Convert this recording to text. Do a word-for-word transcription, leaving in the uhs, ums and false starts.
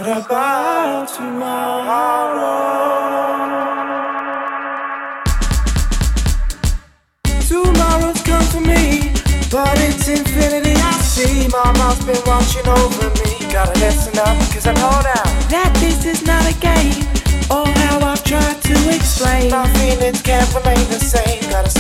about tomorrow? Tomorrow's come for me, but it's infinity I see. Mama's been watching over me. Gotta listen up, cause I know now that this is not a game. Oh, how I've tried to explain, my feelings can't remain the same. Gotta